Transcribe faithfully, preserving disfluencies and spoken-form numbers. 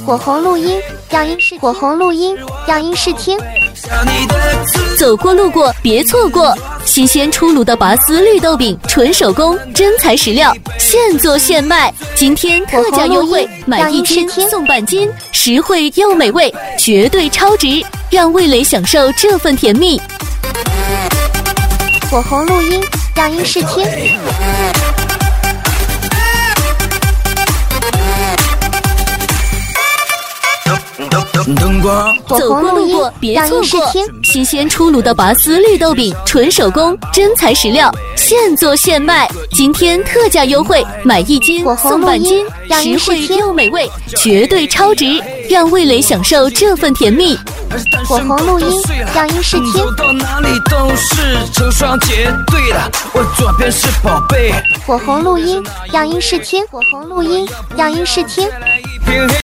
火红录音，让音试火红录音，让音试听。 走过路过别错过，新鲜出炉的拔丝绿豆饼，纯手工，真材实料，现做现卖。今天特价优惠，买一斤送半斤，实惠又美味，绝对超值，让味蕾享受这份甜蜜。 火红录音，让音试听。 走过路过别错过，新鲜出炉的拔丝绿豆饼，纯手工，真材实料，现做现卖。今天特价优惠，买一斤送半斤，实惠又美味，绝对超值，让味蕾享受这份甜蜜。 火红录音，让音试听。火红录音，让音试听。火红录音，让音试听。